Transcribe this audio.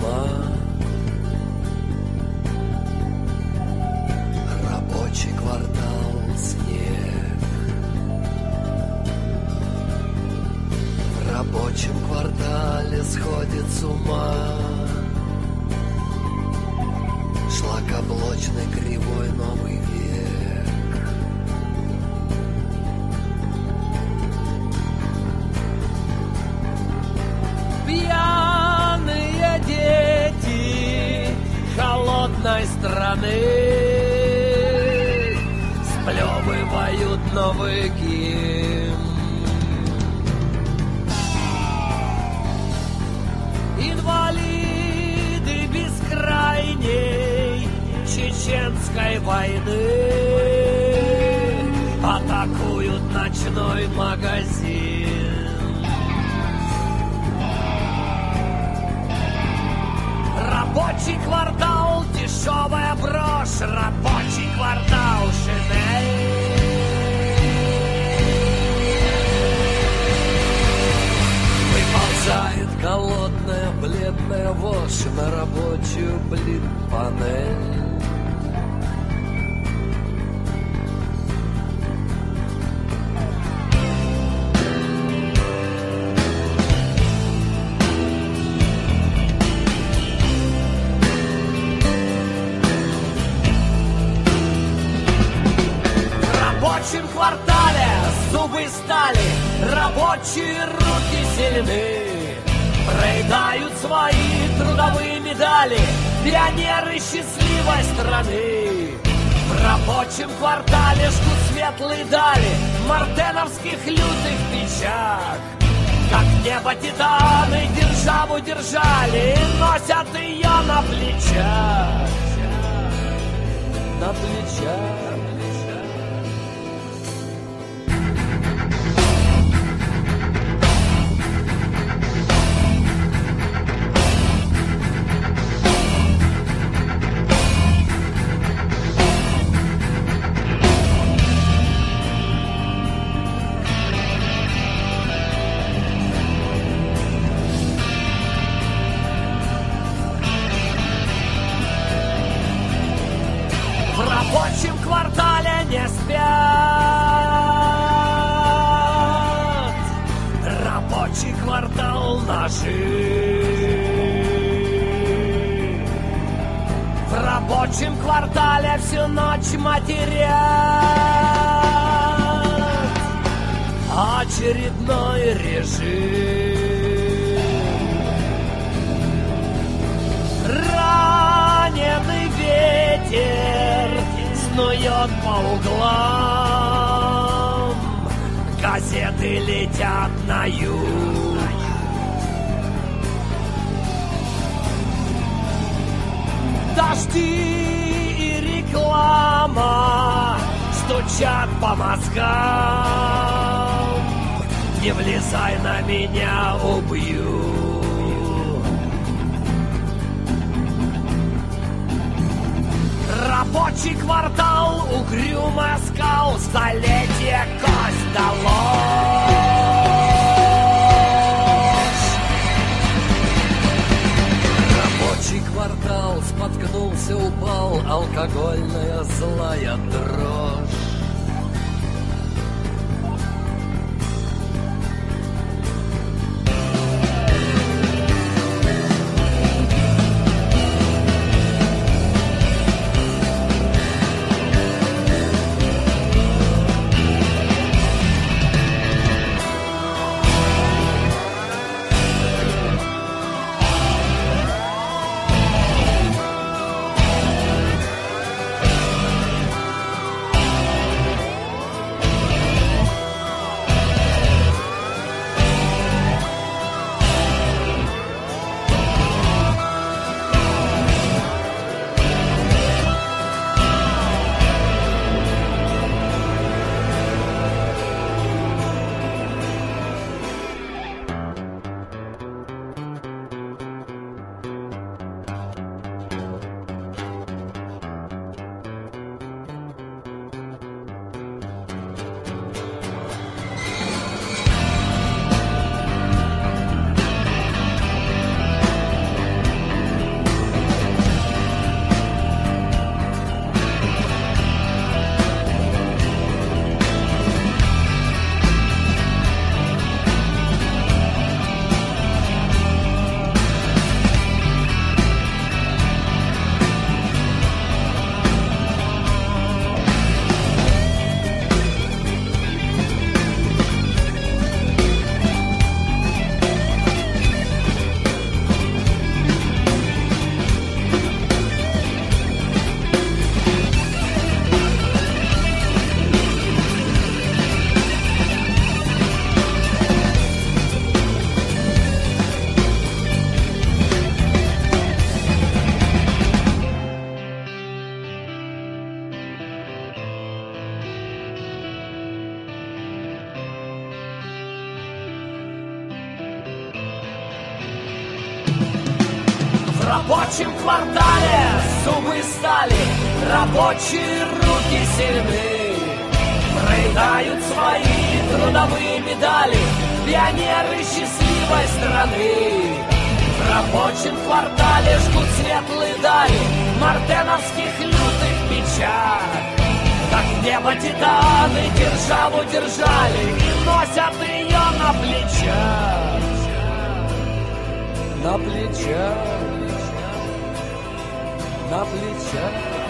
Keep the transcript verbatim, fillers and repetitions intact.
ума. Рабочий квартал, снег. В рабочем квартале сходит с ума. Шлакоблочный кривой новый век. Пьяные дети холодной страны сплевывают новый гимн. Инвалиды бескрайней чеченской войны атакуют ночной магазин. Рабочий квартал, дешевая брошь, рабочий квартал, Шинель. Выползает голодная бледная вошь на рабочую блин-панель. В рабочем квартале зубы стали, рабочие руки сильны. Проедают свои трудовые медали пионеры счастливой страны. В рабочем квартале ждут светлые дали мартеновских лютых печах. Как небо титаны державу держали и носят ее на плечах. На плечах. В рабочем квартале не спят. Рабочий квартал ножи. В рабочем квартале всю ночь матерят. Очередной режим. Раненый ветер снует по углам, газеты летят на юг. Дожди и реклама стучат по мозгам. Не влезай на меня, убью. Рабочий квартал, угрюмый скал, столетие кость да ложь. Рабочий квартал, споткнулся, упал, алкогольная злая дрожь. рабочем квартале зубы стали, рабочие руки сильны, проедают свои трудовые медали пионеры счастливой страны. В рабочем квартале жгут светлые дали мартеновских лютых печаль. Как небо титаны державу держали и носят ее на плечах. На плечах, на плечах.